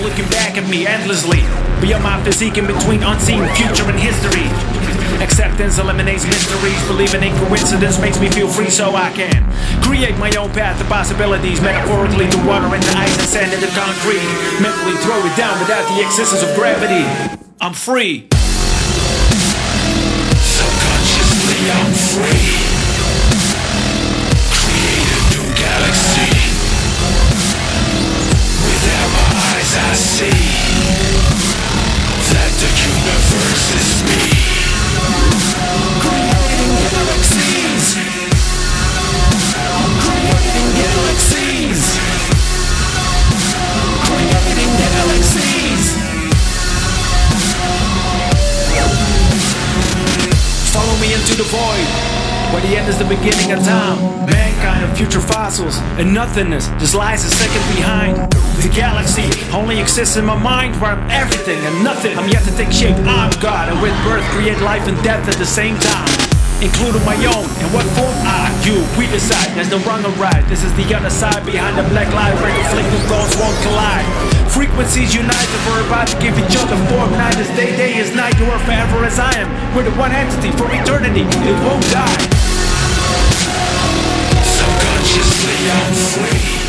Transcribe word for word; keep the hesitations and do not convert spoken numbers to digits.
looking back at me endlessly. Beyond my physique, in between unseen future and history. Acceptance eliminates mysteries. Believing in coincidence makes me feel free, so I can create my own path to possibilities. Metaphorically, the water and the ice and sand and the concrete. Mentally throw it down without the existence of gravity. I'm free. Subconsciously, I'm free. Create a new galaxy. Without my eyes, I see that the universe is me. Creating galaxies. Creating galaxies. Creating galaxies. Follow me into the void, where the end is the beginning of time. Mankind and future fossils, and nothingness just lies a second behind. The galaxy only exists in my mind, where I'm everything and nothing. I'm yet to take shape, I'm God, and with birth create life and death at the same time, including my own. In what form? I, you, we decide. There's no wrong or right. This is the other side behind the black light, where conflicting thoughts won't collide. Frequencies unite, and we're about to give each other form. Night is day, day is night. You are forever as I am. We're the one entity for eternity. It won't die. Subconsciously, I'm free.